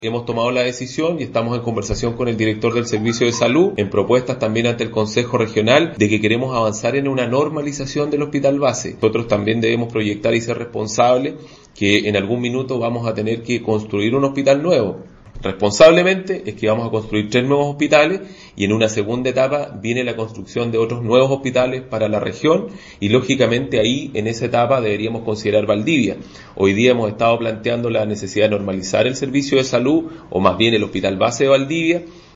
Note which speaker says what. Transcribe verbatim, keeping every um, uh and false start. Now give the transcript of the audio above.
Speaker 1: Hemos tomado la decisión y estamos en conversación con el director del Servicio de Salud, en propuestas también ante el Consejo Regional, de que queremos avanzar en una normalización del hospital base. Nosotros también debemos proyectar y ser responsables que en algún minuto vamos a tener que construir un hospital nuevo. Responsablemente es que vamos a construir tres nuevos hospitales y en una segunda etapa viene la construcción de otros nuevos hospitales para la región y lógicamente ahí en esa etapa deberíamos considerar Valdivia. Hoy día hemos estado planteando la necesidad de normalizar el servicio de salud o más bien el hospital base de Valdivia